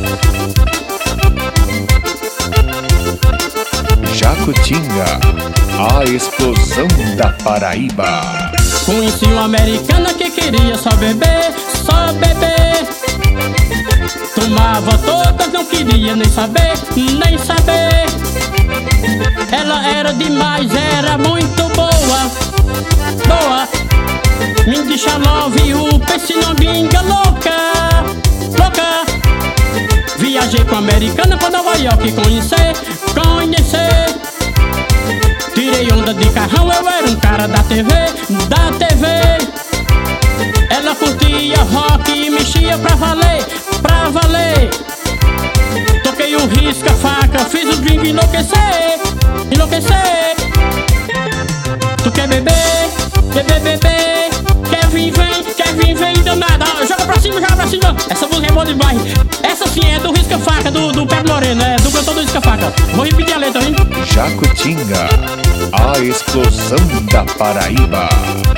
Jacutinga, a explosão da Paraíba. Conheci uma americana que queria só beber, só beber. Tomava todas, não queria nem saber, nem saber. Ela era demais, era muito boa, boa. Me deixa love, o pense não binga louca, louca. Viajei com a americana pra Nova York conhecer, conhecer. Tirei onda de carrão, eu era um cara da TV, da TV. Ela curtia rock e mexia pra valer, pra valer. Toquei o risca-faca, fiz o drink enlouquecer, enlouquecer. Tu quer beber, beber, beber. Quer vir, vem, danada. Joga pra cima, joga pra cima. Essa música é boa demais. Essa sim é do risca-faca, do Pedro Moreno, é do cantor do risca-faca. Vou repetir a letra, hein? Jacutinga, a explosão da Paraíba.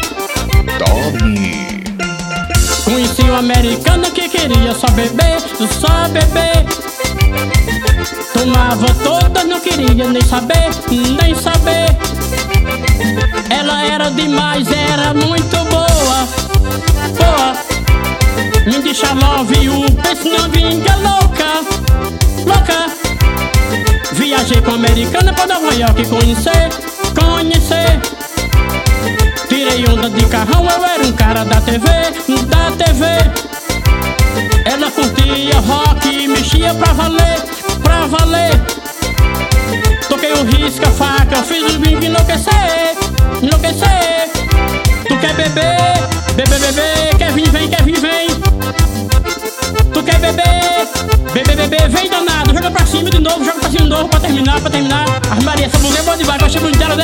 Tome. Conheci uma americana que queria só beber, só beber. Tomava todas, não queria nem saber, nem saber. Ela era demais, era muito boa, boa. Me deixa love, o pense não vinga louca, louca. Viajei com a americana pra Nova York conhecer, conhecer. Tirei onda de carrão, eu era um cara da TV, da TV. Ela curtia rock e mexia pra valer, pra valer. Toquei o risca-faca, fiz o drink enlouquecer, enlouquecer. Tu quer beber, beber, beber. Quer vir, vem. Tu quer beber, beber, beber. Vem danado, joga pra cima de novo, joga pra cima de novo pra terminar, pra terminar. As Maria, essa mulher é boa demais, eu achei bonita dela, né?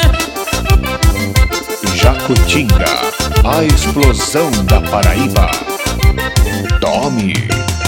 Jacutinga, a explosão da Paraíba. Tome.